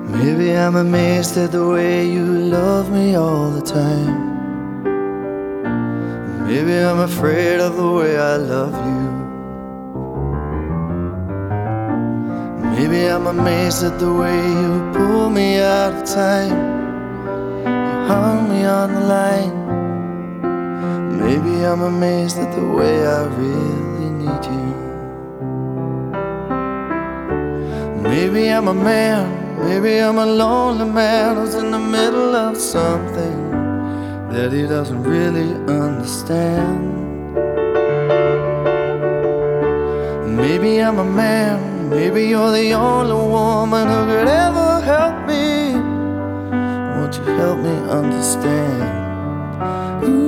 Maybe I'm amazed at the way you love me all the time. Maybe I'm afraid of the way I love you. Maybe I'm amazed at the way you pull me out of time. You hung me on the line. Maybe I'm amazed at the way I really need you. Maybe I'm a man, maybe I'm a lonely man who's in the middle of something that he doesn't really understand. Maybe I'm a man, maybe you're the only woman who could ever help me. Won't you help me understand? Ooh.